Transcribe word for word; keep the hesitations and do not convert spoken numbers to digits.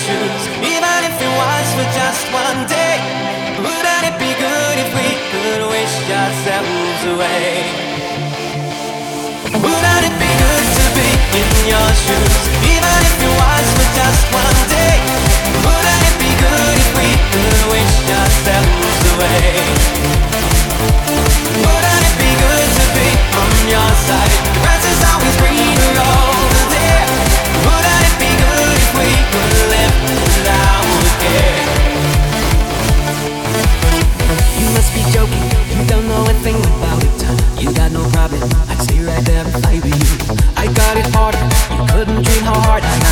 shoes, even if it was for just one day. Wouldn't it be good if we could wish ourselves away? Wouldn't it be good to be in your shoes, even if it was for just one day? Wouldn't it be good if we could wish ourselves away? Wouldn't it be good to be on your side? The grass is always greener over there. Wouldn't it be good if we could live without care? You must be joking, you don't know a thing about it. You got no problem, I'd stay right there and fight with you. I got it harder, you couldn't dream how hard I got.